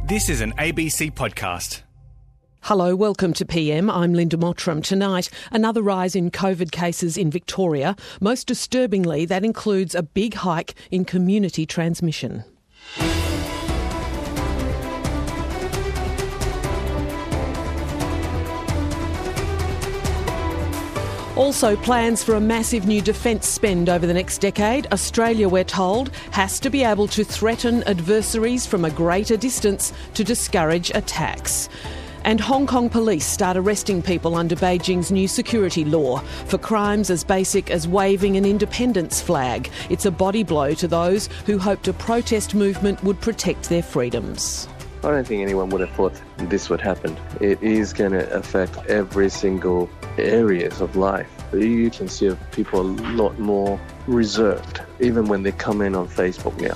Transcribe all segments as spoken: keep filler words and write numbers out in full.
This is an A B C podcast. Hello, welcome to P M. I'm Linda Mottram. Tonight, another rise in COVID cases in Victoria. Most disturbingly, that includes a big hike in community transmission. Also, plans for a massive new defence spend over the next decade. Australia, we're told, has to be able to threaten adversaries from a greater distance to discourage attacks. And Hong Kong police start arresting people under Beijing's new security law for crimes as basic as waving an independence flag. It's a body blow to those who hoped a protest movement would protect their freedoms. I don't think anyone would have thought this would happen. It is going to affect every single areas of life. You can see people a lot more reserved, even when they come in on Facebook now.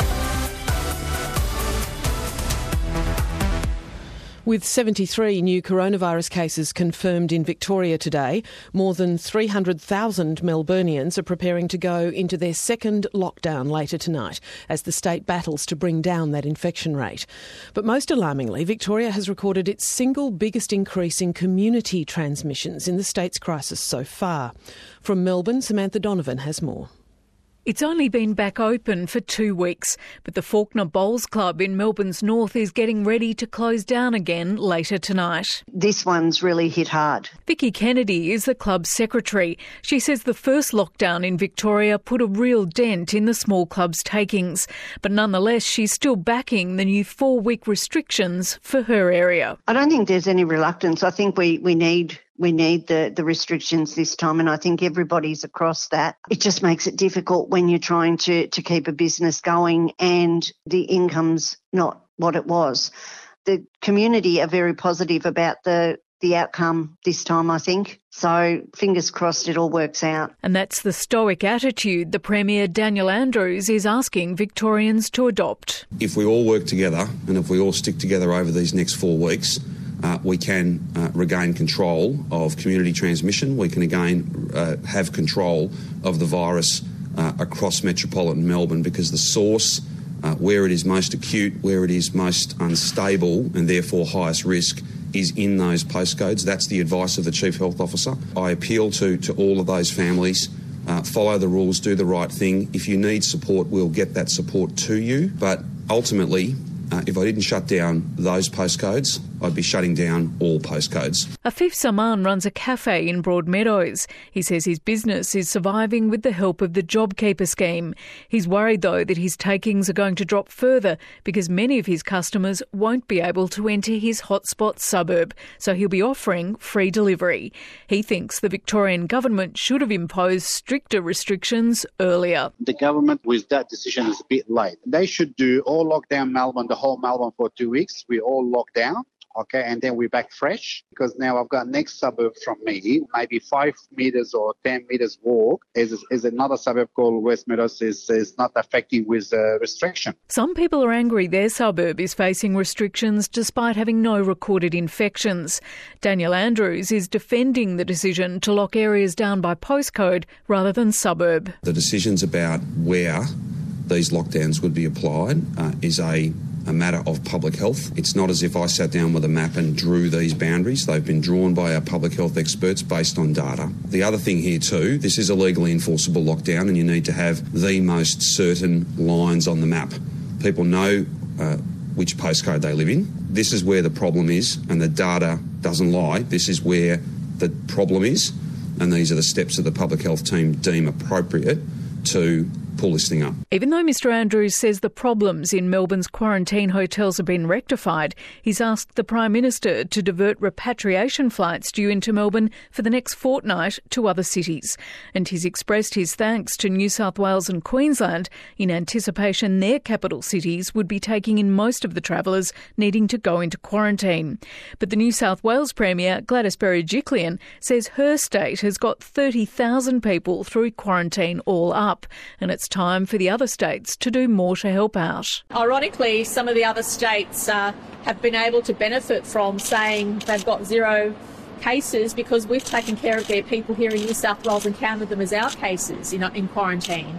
With seventy-three new coronavirus cases confirmed in Victoria today, more than three hundred thousand Melburnians are preparing to go into their second lockdown later tonight as the state battles to bring down that infection rate. But most alarmingly, Victoria has recorded its single biggest increase in community transmissions in the state's crisis so far. From Melbourne, Samantha Donovan has more. It's only been back open for two weeks, but the Faulkner Bowls Club in Melbourne's north is getting ready to close down again later tonight. This one's really hit hard. Vicky Kennedy is the club's secretary. She says the first lockdown in Victoria put a real dent in the small club's takings, but nonetheless she's still backing the new four-week restrictions for her area. I don't think there's any reluctance. I think we, we need... We need the, the restrictions this time, and I think everybody's across that. It just makes it difficult when you're trying to, to keep a business going and the income's not what it was. The community are very positive about the, the outcome this time, I think. So fingers crossed it all works out. And that's the stoic attitude the Premier Daniel Andrews is asking Victorians to adopt. If we all work together and if we all stick together over these next four weeks, Uh, we can uh, regain control of community transmission. We can again uh, have control of the virus uh, across metropolitan Melbourne, because the source, uh, where it is most acute, where it is most unstable and therefore highest risk, is in those postcodes. That's the advice of the Chief Health Officer. I appeal to, to all of those families. Uh, follow the rules, do the right thing. If you need support, we'll get that support to you. But ultimately, Uh, if I didn't shut down those postcodes, I'd be shutting down all postcodes. Afif Saman runs a cafe in Broadmeadows. He says his business is surviving with the help of the JobKeeper scheme. He's worried, though, that his takings are going to drop further because many of his customers won't be able to enter his hotspot suburb, so he'll be offering free delivery. He thinks the Victorian government should have imposed stricter restrictions earlier. The government with that decision is a bit late. They should do all lockdown Melbourne, the whole Melbourne for two weeks. We all lock down, okay, and then we're back fresh, because now I've got next suburb from me, maybe five metres or ten metres walk, is, is another suburb called West Meadows, is, is not affecting with uh, restriction. Some people are angry their suburb is facing restrictions despite having no recorded infections. Daniel Andrews is defending the decision to lock areas down by postcode rather than suburb. The decisions about where these lockdowns would be applied uh, is a a matter of public health. It's not as if I sat down with a map and drew these boundaries. They've been drawn by our public health experts based on data. The other thing here too, this is a legally enforceable lockdown, and you need to have the most certain lines on the map. People know uh, which postcode they live in. This is where the problem is, and the data doesn't lie. This is where the problem is, and these are the steps that the public health team deem appropriate to pull this thing up. Even though Mr Andrews says the problems in Melbourne's quarantine hotels have been rectified, he's asked the Prime Minister to divert repatriation flights due into Melbourne for the next fortnight to other cities. And he's expressed his thanks to New South Wales and Queensland in anticipation their capital cities would be taking in most of the travellers needing to go into quarantine. But the New South Wales Premier, Gladys Berejiklian, says her state has got thirty thousand people through quarantine all up, and it's time for the other states to do more to help out. Ironically, some of the other states uh, have been able to benefit from saying they've got zero cases because we've taken care of their people here in New South Wales and counted them as our cases in, in quarantine.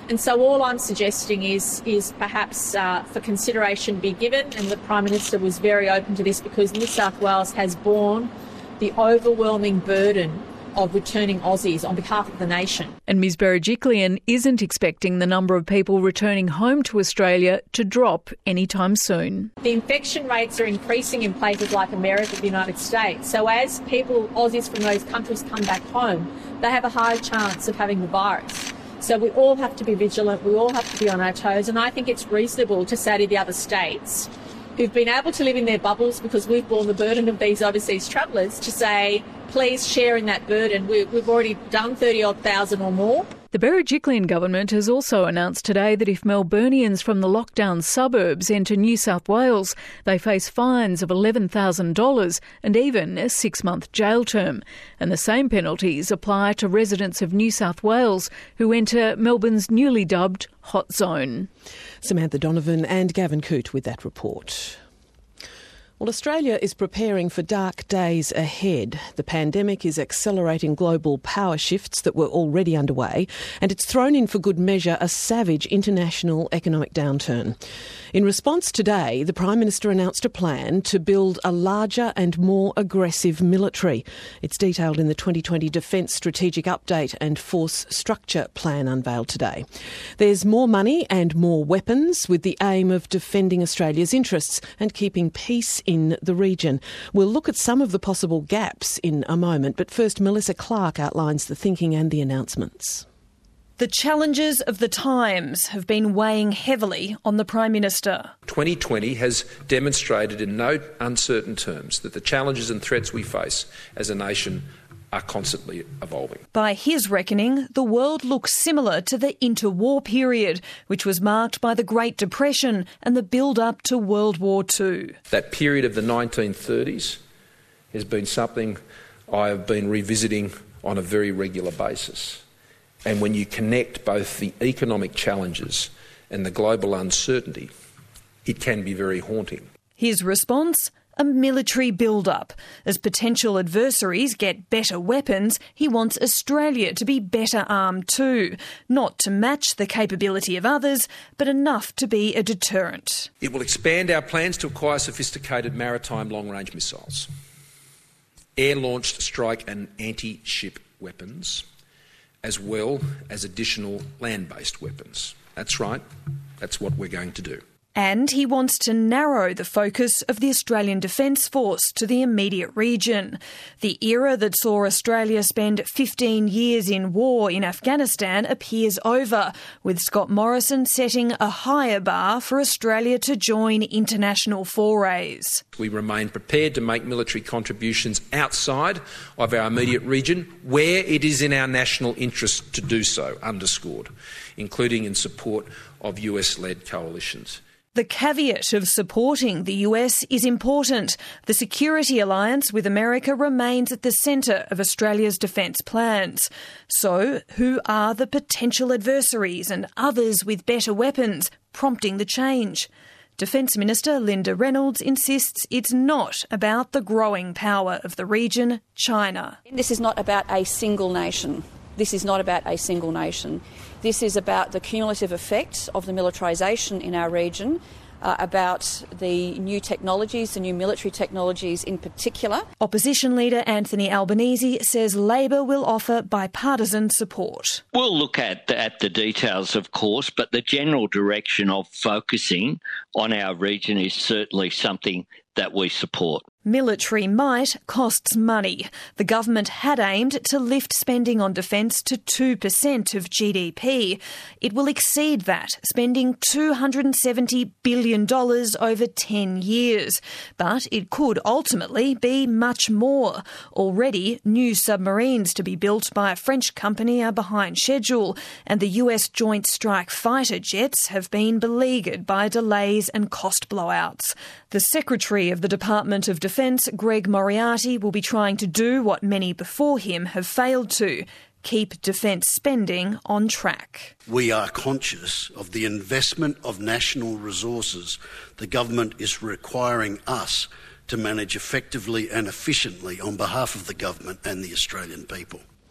And so all I'm suggesting is, is perhaps uh, for consideration be given, and the Prime Minister was very open to this because New South Wales has borne the overwhelming burden of returning Aussies on behalf of the nation. And Ms Berejiklian isn't expecting the number of people returning home to Australia to drop anytime soon. The infection rates are increasing in places like America, the United States. So as people, Aussies from those countries come back home, they have a higher chance of having the virus. So we all have to be vigilant, we all have to be on our toes, and I think it's reasonable to say to the other states who've been able to live in their bubbles because we've borne the burden of these overseas travellers to say, please share in that burden. We, we've already done thirty odd thousand or more. The Berejiklian government has also announced today that if Melburnians from the lockdown suburbs enter New South Wales, they face fines of eleven thousand dollars and even a six-month jail term. And the same penalties apply to residents of New South Wales who enter Melbourne's newly dubbed hot zone. Samantha Donovan and Gavin Coote with that report. Well, Australia is preparing for dark days ahead. The pandemic is accelerating global power shifts that were already underway, and it's thrown in for good measure a savage international economic downturn. In response today, the Prime Minister announced a plan to build a larger and more aggressive military. It's detailed in the twenty twenty Defence Strategic Update and Force Structure Plan unveiled today. There's more money and more weapons with the aim of defending Australia's interests and keeping peace in the region. We'll look at some of the possible gaps in a moment, but first Melissa Clark outlines the thinking and the announcements. The challenges of the times have been weighing heavily on the Prime Minister. twenty twenty has demonstrated in no uncertain terms that the challenges and threats we face as a nation are constantly evolving. By his reckoning, the world looks similar to the interwar period, which was marked by the Great Depression and the build-up to World War Two. That period of the nineteen thirties has been something I have been revisiting on a very regular basis. And when you connect both the economic challenges and the global uncertainty, it can be very haunting. His response? A military build-up. As potential adversaries get better weapons, he wants Australia to be better armed too. Not to match the capability of others, but enough to be a deterrent. It will expand our plans to acquire sophisticated maritime long-range missiles, air-launched strike and anti-ship weapons, as well as additional land-based weapons. That's right, that's what we're going to do. And he wants to narrow the focus of the Australian Defence Force to the immediate region. The era that saw Australia spend fifteen years in war in Afghanistan appears over, with Scott Morrison setting a higher bar for Australia to join international forays. We remain prepared to make military contributions outside of our immediate region where it is in our national interest to do so, underscored, including in support of U S-led coalitions. The caveat of supporting the U S is important. The security alliance with America remains at the centre of Australia's defence plans. So, who are the potential adversaries and others with better weapons prompting the change? Defence Minister Linda Reynolds insists it's not about the growing power of the region, China. This is not about a single nation. This is not about a single nation. This is about the cumulative effect of the militarisation in our region, uh, about the new technologies, the new military technologies in particular. Opposition leader Anthony Albanese says Labor will offer bipartisan support. We'll look at the, at the details, of course, but the general direction of focusing on our region is certainly something that we support. Military might costs money. The government had aimed to lift spending on defence to two percent of G D P. It will exceed that, spending two hundred seventy billion dollars over ten years. But it could ultimately be much more. Already, new submarines to be built by a French company are behind schedule, and the U S Joint Strike Fighter jets have been beleaguered by delays and cost blowouts. The Secretary of the Department of Defence, Greg Moriarty, will be trying to do what many before him have failed to: keep defence spending on track. We are conscious of the investment of national resources the government is requiring us to manage effectively and efficiently on behalf of the government and the Australian people.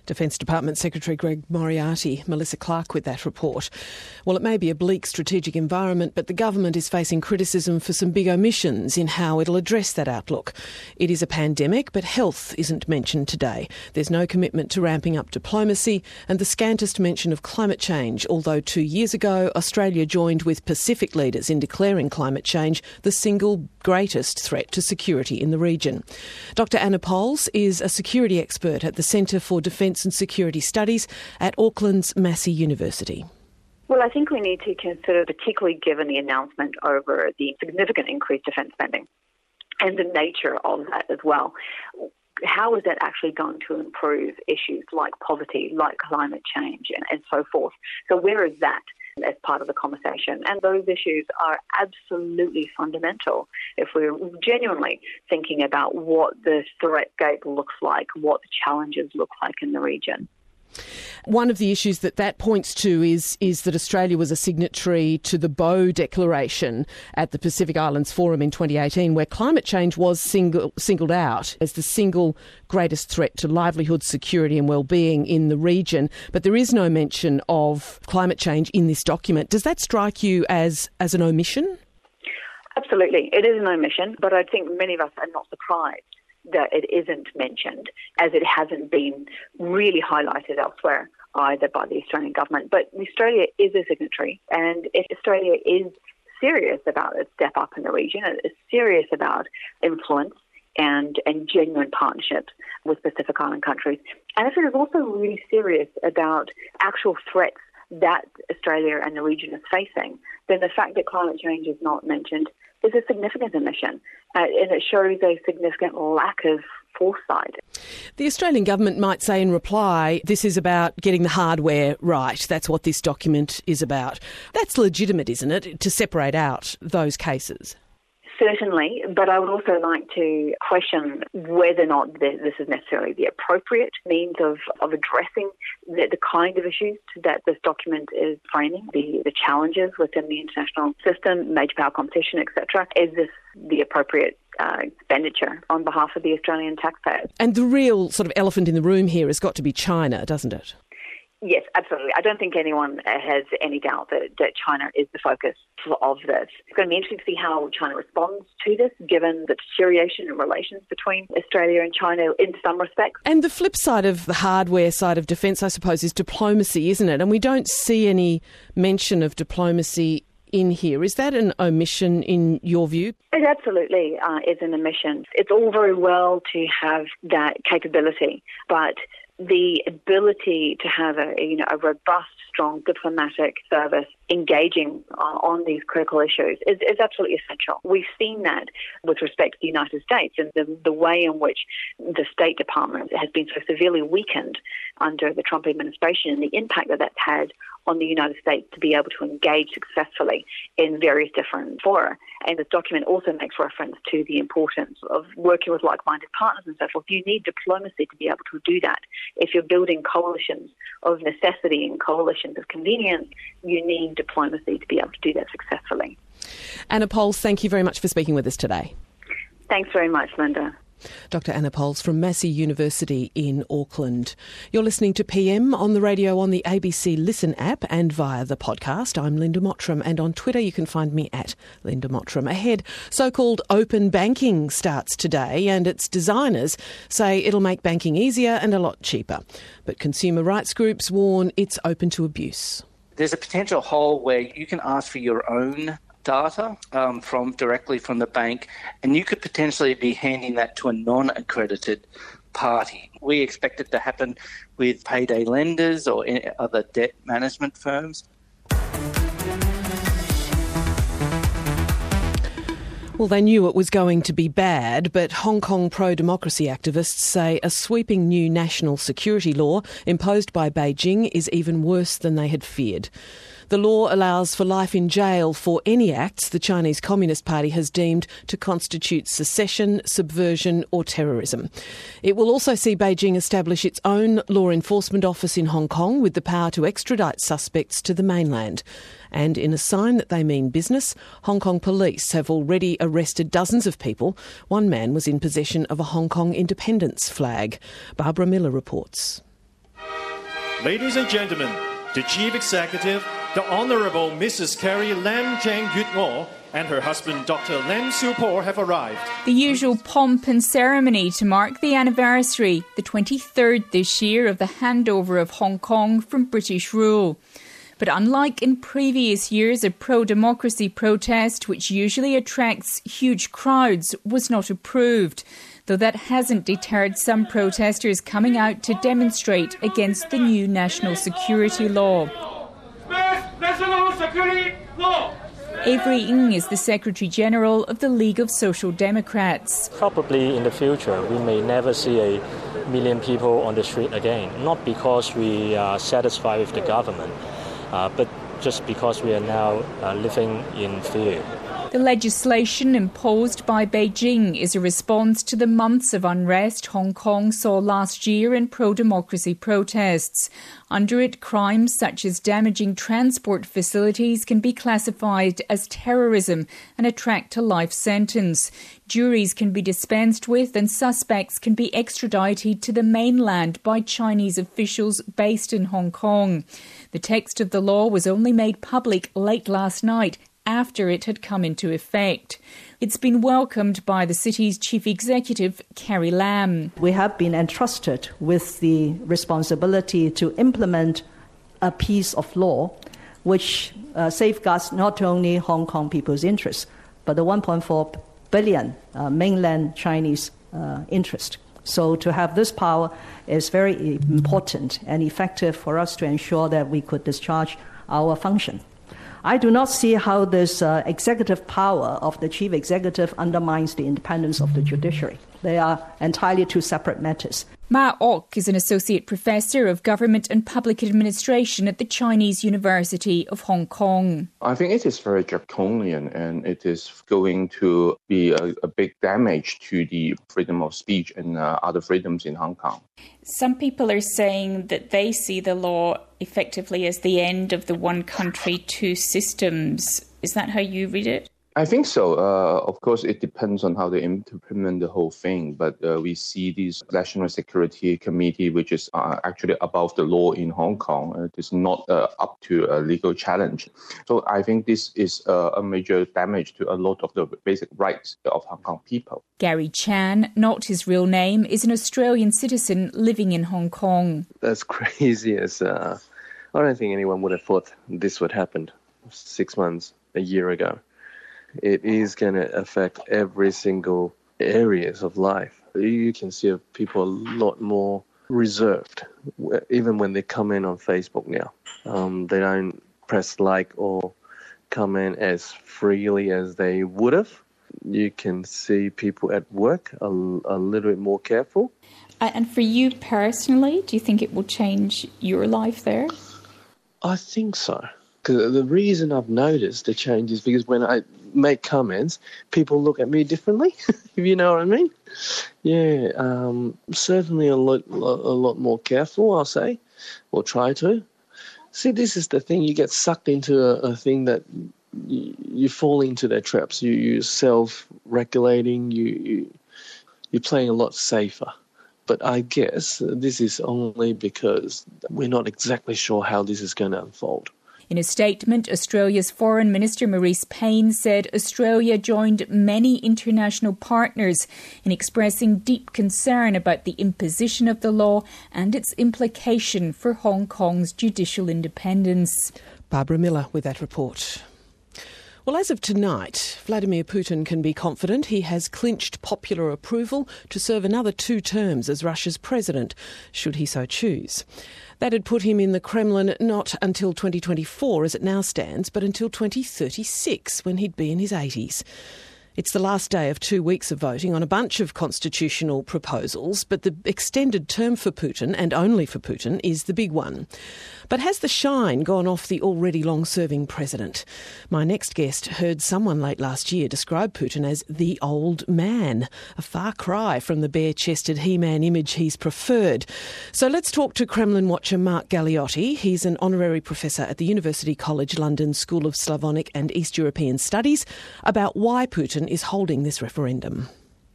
Defence Department Secretary Greg Moriarty, Melissa Clark with that report. Well, it may be a bleak strategic environment, but the government is facing criticism for some big omissions in how it'll address that outlook. It is a pandemic, but health isn't mentioned today. There's no commitment to ramping up diplomacy and the scantest mention of climate change, although two years ago Australia joined with Pacific leaders in declaring climate change the single greatest threat to security in the region. Doctor Anna Pols is a security expert at the Centre for Defence and Security Studies at Auckland's Massey University. Well, I think we need to consider, particularly given the announcement over the significant increased defence spending and the nature of that as well, how is that actually going to improve issues like poverty, like climate change and, and so forth? So where is that as part of the conversation? And those issues are absolutely fundamental if we're genuinely thinking about what the threat gate looks like, what the challenges look like in the region. One of the issues that that points to is is that Australia was a signatory to the Boe Declaration at the Pacific Islands Forum in twenty eighteen, where climate change was single, singled out as the single greatest threat to livelihood, security and well-being in the region. But there is no mention of climate change in this document. Does that strike you as, as an omission? Absolutely. It is an omission, but I think many of us are not surprised that it isn't mentioned, as it hasn't been really highlighted elsewhere either by the Australian government. But Australia is a signatory, and if Australia is serious about its step up in the region, is serious about influence and, and genuine partnerships with Pacific Island countries, and if it is also really serious about actual threats that Australia and the region is facing, then the fact that climate change is not mentioned is a significant omission, uh, and it shows a significant lack of foresight. The Australian government might say in reply, this is about getting the hardware right. That's what this document is about. That's legitimate, isn't it, to separate out those cases? Certainly, but I would also like to question whether or not this is necessarily the appropriate means of, of addressing the, the kind of issues that this document is framing, the, the challenges within the international system, major power competition, et cetera. Is this the appropriate uh, expenditure on behalf of the Australian taxpayers? And the real sort of elephant in the room here has got to be China, doesn't it? Yes, absolutely. I don't think anyone has any doubt that, that China is the focus of this. It's going to be interesting to see how China responds to this, given the deterioration in relations between Australia and China in some respects. And the flip side of the hardware side of defence, I suppose, is diplomacy, isn't it? And we don't see any mention of diplomacy in here. Is that an omission in your view? It absolutely uh, is an omission. It's all very well to have that capability, but the ability to have a, you know, a robust, strong diplomatic service engaging uh, on these critical issues is, is absolutely essential. We've seen that with respect to the United States and the, the way in which the State Department has been so severely weakened under the Trump administration and the impact that that's had on the United States to be able to engage successfully in various different fora. And this document also makes reference to the importance of working with like-minded partners and so forth. You need diplomacy to be able to do that. If you're building coalitions of necessity and coalitions of convenience, you need diplomacy to be able to do that successfully. Anna Pols, thank you very much for speaking with us today. Thanks very much, Linda. Doctor Anna Pols from Massey University in Auckland. You're listening to P M on the radio, on the A B C Listen app and via the podcast. I'm Linda Mottram, and on Twitter you can find me at Linda Mottram. Ahead, so-called open banking starts today, and its designers say it'll make banking easier and a lot cheaper. But consumer rights groups warn it's open to abuse. There's a potential hole where you can ask for your own data um, from directly from the bank, and you could potentially be handing that to a non-accredited party. We expect it to happen with payday lenders or other debt management firms. Well, they knew it was going to be bad, but Hong Kong pro-democracy activists say a sweeping new national security law imposed by Beijing is even worse than they had feared. The law allows for life in jail for any acts the Chinese Communist Party has deemed to constitute secession, subversion or terrorism. It will also see Beijing establish its own law enforcement office in Hong Kong with the power to extradite suspects to the mainland. And in a sign that they mean business, Hong Kong police have already arrested dozens of people. One man was in possession of a Hong Kong independence flag. Barbara Miller reports. Ladies and gentlemen, the Chief Executive, the Honourable Missus Carrie Lam Chang Yut Ngo, and her husband Doctor Lam Siu Po have arrived. The usual pomp and ceremony to mark the anniversary, the twenty-third this year, of the handover of Hong Kong from British rule. But unlike in previous years, a pro-democracy protest, which usually attracts huge crowds, was not approved, though that hasn't deterred some protesters coming out to demonstrate against the new national security law. National security law. Avery Ng is the Secretary-General of the League of Social Democrats. Probably in the future we may never see a million people on the street again, not because we are satisfied with the government, uh, but just because we are now uh, living in fear. The legislation imposed by Beijing is a response to the months of unrest Hong Kong saw last year in pro-democracy protests. Under it, crimes such as damaging transport facilities can be classified as terrorism and attract a life sentence. Juries can be dispensed with and suspects can be extradited to the mainland by Chinese officials based in Hong Kong. The text of the law was only made public late last night, after it had come into effect. It's been welcomed by the city's chief executive, Carrie Lam. We have been entrusted with the responsibility to implement a piece of law which uh, safeguards not only Hong Kong people's interests, but the one point four billion uh, mainland Chinese uh, interest. So to have this power is very important and effective for us to ensure that we could discharge our function. I do not see how this uh, executive power of the chief executive undermines the independence of the judiciary. They are entirely two separate matters. Ma Ok is an associate professor of government and public administration at the Chinese University of Hong Kong. I think it is very draconian and it is going to be a, a big damage to the freedom of speech and uh, other freedoms in Hong Kong. Some people are saying that they see the law effectively as the end of the one country, two systems. Is that how you read it? I think so. Uh, of course, it depends on how they implement the whole thing. But uh, we see this National Security Committee, which is uh, actually above the law in Hong Kong. It is not uh, up to a legal challenge. So I think this is uh, a major damage to a lot of the basic rights of Hong Kong people. Gary Chan, not his real name, is an Australian citizen living in Hong Kong. As crazy as uh, I don't think anyone would have thought this would happen six months, a year ago. It is going to affect every single areas of life. You can see people a lot more reserved, even when they come in on Facebook now. Um, they don't press like or comment as freely as they would have. You can see people at work a, a little bit more careful. And for you personally, do you think it will change your life there? I think so. Because the reason I've noticed the change is because when I make comments, people look at me differently, if you know what I mean. Yeah, um, certainly a lot, a lot more careful, I'll say, or try to. See, this is the thing. You get sucked into a, a thing that you, you fall into their traps. You, you're self-regulating. You, you, you're playing a lot safer. But I guess this is only because we're not exactly sure how this is going to unfold. In a statement, Australia's Foreign Minister Marise Payne said Australia joined many international partners in expressing deep concern about the imposition of the law and its implication for Hong Kong's judicial independence. Barbara Miller with that report. Well, as of tonight, Vladimir Putin can be confident he has clinched popular approval to serve another two terms as Russia's president, should he so choose. That'd put him in the Kremlin not until twenty twenty-four as it now stands, but until twenty thirty-six when he'd be in his eighties. It's the last day of two weeks of voting on a bunch of constitutional proposals, but the extended term for Putin, and only for Putin, is the big one. But has the shine gone off the already long-serving president? My next guest heard someone late last year describe Putin as the old man, a far cry from the bare-chested He-Man image he's preferred. So let's talk to Kremlin watcher Mark Galeotti. He's an honorary professor at the University College London School of Slavonic and East European Studies about why Putin is holding this referendum.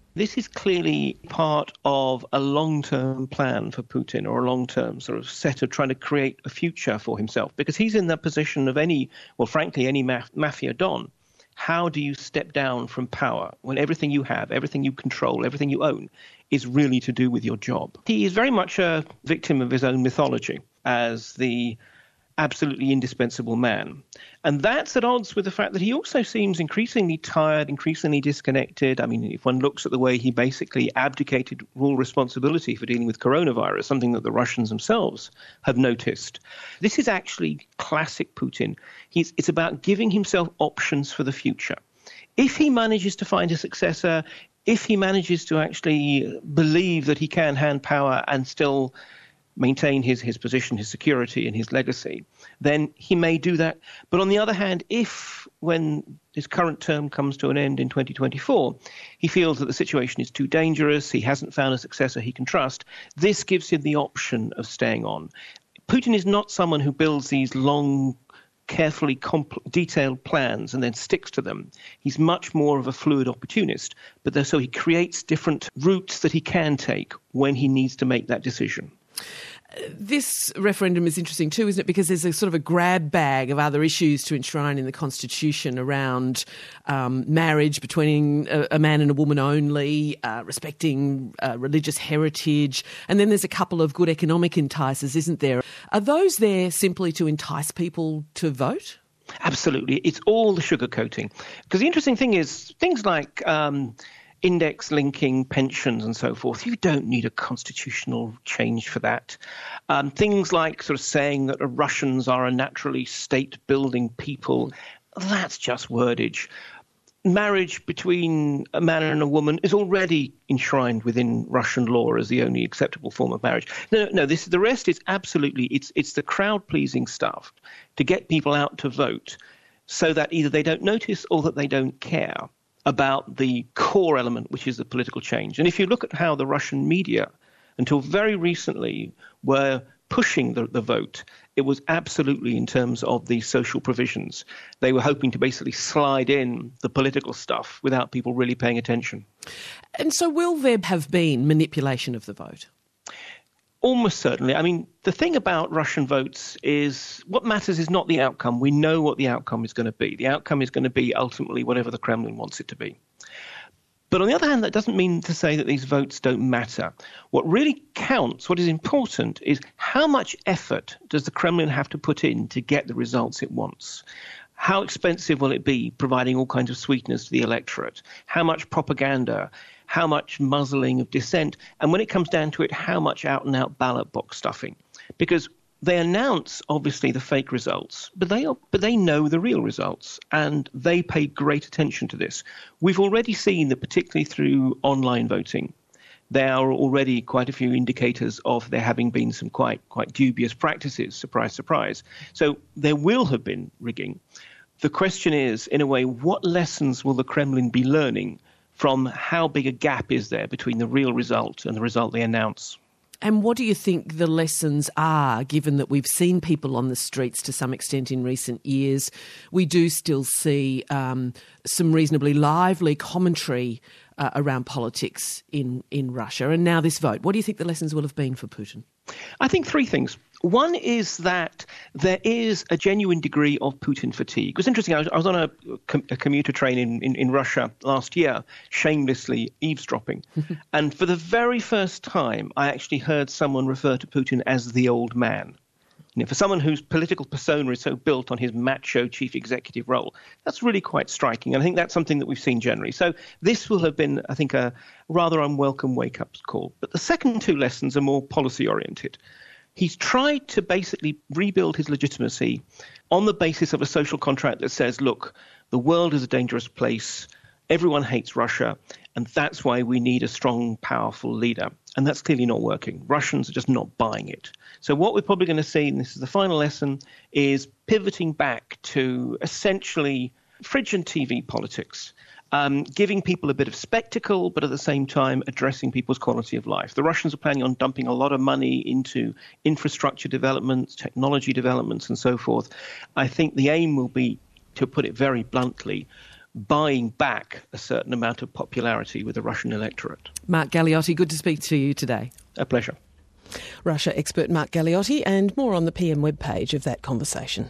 This is clearly part of a long-term plan for Putin, or a long-term sort of set of trying to create a future for himself, because he's in the position of any, well, frankly, any maf- mafia don. How do you step down from power when everything you have, everything you control, everything you own is really to do with your job? He is very much a victim of his own mythology as the absolutely indispensable man. And that's at odds with the fact that he also seems increasingly tired, increasingly disconnected. I mean, if one looks at the way he basically abdicated all responsibility for dealing with coronavirus, something that the Russians themselves have noticed. This is actually classic Putin. He's, it's about giving himself options for the future. If he manages to find a successor, if he manages to actually believe that he can hand power and still maintain his, his position, his security and his legacy, then he may do that. But on the other hand, if when his current term comes to an end in twenty twenty-four, he feels that the situation is too dangerous, he hasn't found a successor he can trust, this gives him the option of staying on. Putin is not someone who builds these long, carefully comp- detailed plans and then sticks to them. He's much more of a fluid opportunist, but so he creates different routes that he can take when he needs to make that decision. This referendum is interesting too, isn't it? Because there's a sort of a grab bag of other issues to enshrine in the Constitution around um, marriage between a, a man and a woman only, uh, respecting uh, religious heritage, and then there's a couple of good economic entices, isn't there? Are those there simply to entice people to vote? Absolutely. It's all the sugarcoating. Because the interesting thing is things like Um, index linking pensions and so forth, you don't need a constitutional change for that. Um, things like sort of saying that Russians are a naturally state-building people, that's just wordage. Marriage between a man and a woman is already enshrined within Russian law as the only acceptable form of marriage. No, no, this the rest is absolutely, it's it's the crowd-pleasing stuff to get people out to vote so that either they don't notice or that they don't care about the core element, which is the political change. And if you look at how the Russian media, until very recently, were pushing the, the vote, it was absolutely in terms of the social provisions. They were hoping to basically slide in the political stuff without people really paying attention. And so will there have been manipulation of the vote? Almost certainly. I mean, the thing about Russian votes is what matters is not the outcome. We know what the outcome is going to be. The outcome is going to be ultimately whatever the Kremlin wants it to be. But on the other hand, that doesn't mean to say that these votes don't matter. What really counts, what is important, is how much effort does the Kremlin have to put in to get the results it wants? How expensive will it be providing all kinds of sweeteners to the electorate? How much propaganda? How much muzzling of dissent? And when it comes down to it, how much out-and-out ballot box stuffing? Because they announce, obviously, the fake results, but they are, but they know the real results, and they pay great attention to this. We've already seen that, particularly through online voting, there are already quite a few indicators of there having been some quite quite dubious practices, surprise, surprise. So there will have been rigging. The question is, in a way, what lessons will the Kremlin be learning from how big a gap is there between the real result and the result they announce? And what do you think the lessons are, given that we've seen people on the streets to some extent in recent years? We do still see um, some reasonably lively commentary uh, around politics in, in Russia. And now this vote. What do you think the lessons will have been for Putin? I think three things. One is that there is a genuine degree of Putin fatigue. It was interesting. I was, I was on a, a commuter train in, in, in Russia last year, shamelessly eavesdropping. And for the very first time, I actually heard someone refer to Putin as the old man. You know, for someone whose political persona is so built on his macho chief executive role, that's really quite striking. And I think that's something that we've seen generally. So this will have been, I think, a rather unwelcome wake-up call. But the second two lessons are more policy-oriented. He's tried to basically rebuild his legitimacy on the basis of a social contract that says, look, the world is a dangerous place, everyone hates Russia, and that's why we need a strong, powerful leader. And that's clearly not working. Russians are just not buying it. So what we're probably going to see, and this is the final lesson, is pivoting back to essentially fridge and T V politics. Um, giving people a bit of spectacle, but at the same time addressing people's quality of life. The Russians are planning on dumping a lot of money into infrastructure developments, technology developments, and so forth. I think the aim will be, to put it very bluntly, buying back a certain amount of popularity with the Russian electorate. Mark Galeotti, good to speak to you today. A pleasure. Russia expert Mark Galeotti, and more on the P M webpage of that conversation.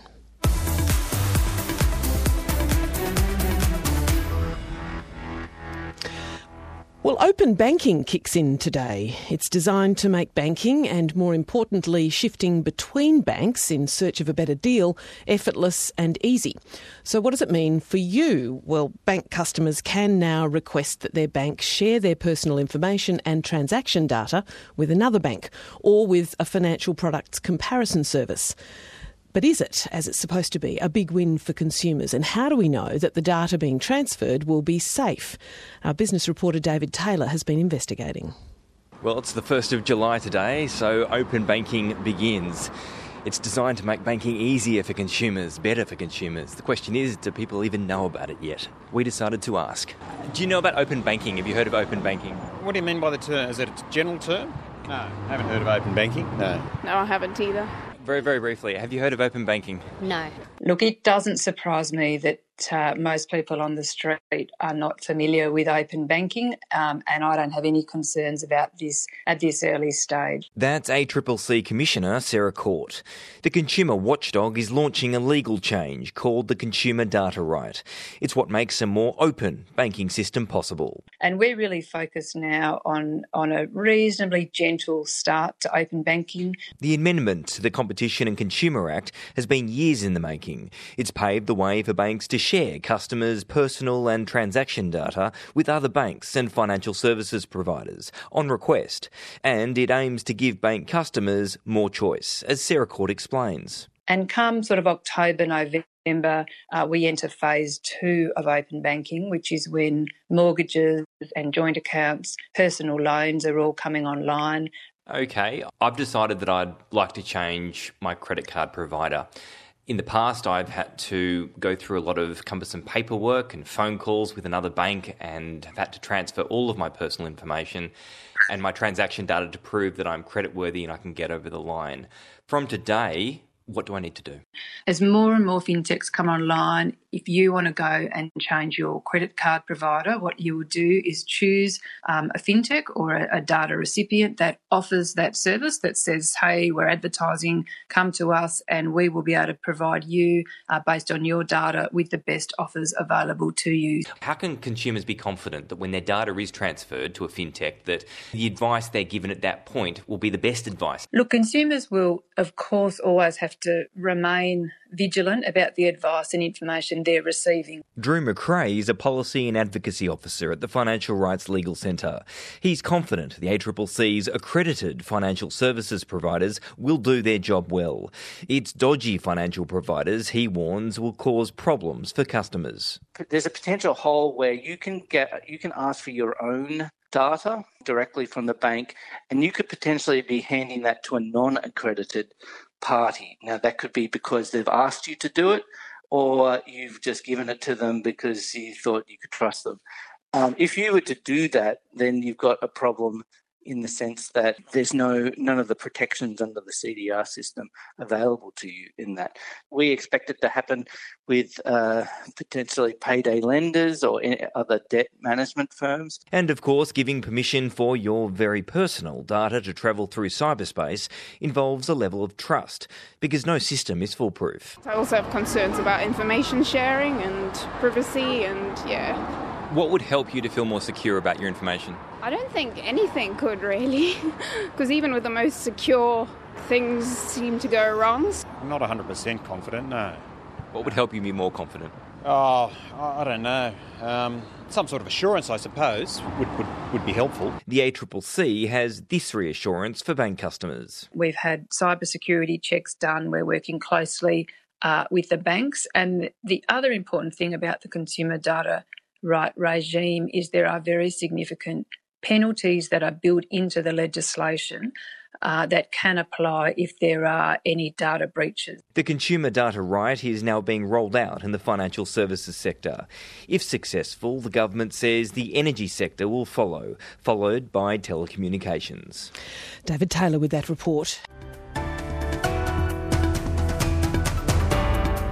Well, open banking kicks in today. It's designed to make banking and, more importantly, shifting between banks in search of a better deal effortless and easy. So what does it mean for you? Well, bank customers can now request that their bank share their personal information and transaction data with another bank or with a financial products comparison service. But is it, as it's supposed to be, a big win for consumers? And how do we know that the data being transferred will be safe? Our business reporter David Taylor has been investigating. Well, it's the first of July today, so open banking begins. It's designed to make banking easier for consumers, better for consumers. The question is, do people even know about it yet? We decided to ask. Do you know about open banking? Have you heard of open banking? What do you mean by the term? Is it a general term? No, I haven't heard of open banking. No. No, I haven't either. Very, very briefly, have you heard of open banking? No. Look, it doesn't surprise me that uh, most people on the street are not familiar with open banking, um, and I don't have any concerns about this at this early stage. That's A C C C Commissioner Sarah Court. The consumer watchdog is launching a legal change called the Consumer Data Right. It's what makes a more open banking system possible. And we're really focused now on, on a reasonably gentle start to open banking. The amendment to the Competition and Consumer Act has been years in the making. It's paved the way for banks to share customers' personal and transaction data with other banks and financial services providers on request, and it aims to give bank customers more choice, as Sarah Court explains. And come sort of October, November, uh, we enter phase two of open banking, which is when mortgages and joint accounts, personal loans are all coming online. Okay, I've decided that I'd like to change my credit card provider. In the past, I've had to go through a lot of cumbersome paperwork and phone calls with another bank and have had to transfer all of my personal information and my transaction data to prove that I'm creditworthy and I can get over the line. From today, what do I need to do? As more and more fintechs come online, if you want to go and change your credit card provider, what you will do is choose um, a fintech or a, a data recipient that offers that service that says, hey, we're advertising, come to us and we will be able to provide you, uh, based on your data, with the best offers available to you. How can consumers be confident that when their data is transferred to a fintech that the advice they're given at that point will be the best advice? Look, consumers will, of course, always have to remain vigilant about the advice and information they're receiving. Drew McRae is a Policy and Advocacy Officer at the Financial Rights Legal Centre. He's confident the A C C C's accredited financial services providers will do their job well. It's dodgy financial providers, he warns, will cause problems for customers. There's a potential hole where you can get you can ask for your own data directly from the bank, and you could potentially be handing that to a non-accredited party. Now, that could be because they've asked you to do it, or you've just given it to them because you thought you could trust them. Um, if you were to do that, then you've got a problem in the sense that there's no none of the protections under the C D R system available to you in that. We expect it to happen with uh, potentially payday lenders or other debt management firms. And of course, giving permission for your very personal data to travel through cyberspace involves a level of trust, because no system is foolproof. I also have concerns about information sharing and privacy and, yeah. What would help you to feel more secure about your information? I don't think anything could really, because even with the most secure, things seem to go wrong. I'm not one hundred percent confident, no. What would help you be more confident? Oh, I don't know. Um, some sort of assurance, I suppose, would, would, would be helpful. The A C C C has this reassurance for bank customers. We've had cybersecurity checks done. We're working closely uh, with the banks. And the other important thing about the consumer data right regime is there are very significant penalties that are built into the legislation uh, that can apply if there are any data breaches. The Consumer Data Right is now being rolled out in the financial services sector. If successful, the government says the energy sector will follow, followed by telecommunications. David Taylor with that report.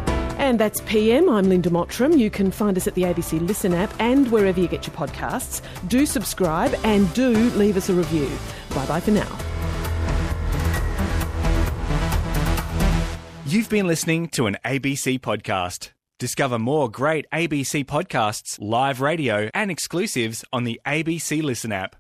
And that's P M. I'm Linda Mottram. You can find us at the A B C Listen app and wherever you get your podcasts. Do subscribe and do leave us a review. Bye-bye for now. You've been listening to an A B C podcast. Discover more great A B C podcasts, live radio and exclusives on the A B C Listen app.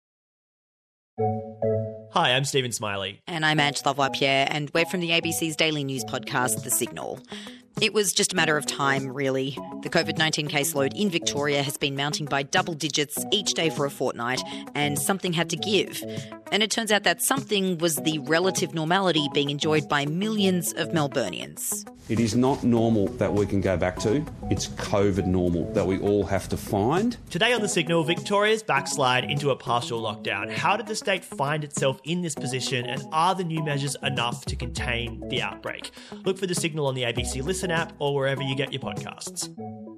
Hi, I'm Stephen Smiley. And I'm Ange Lavoie-Pierre, and we're from the A B C's daily news podcast, The Signal. It was just a matter of time, really. The COVID nineteen caseload in Victoria has been mounting by double digits each day for a fortnight, and something had to give. And it turns out that something was the relative normality being enjoyed by millions of Melburnians. It is not normal that we can go back to. It's COVID normal that we all have to find. Today on The Signal, Victoria's backslide into a partial lockdown. How did the state find itself in this position, and are the new measures enough to contain the outbreak? Look for The Signal on the A B C Listen app or wherever you get your podcasts.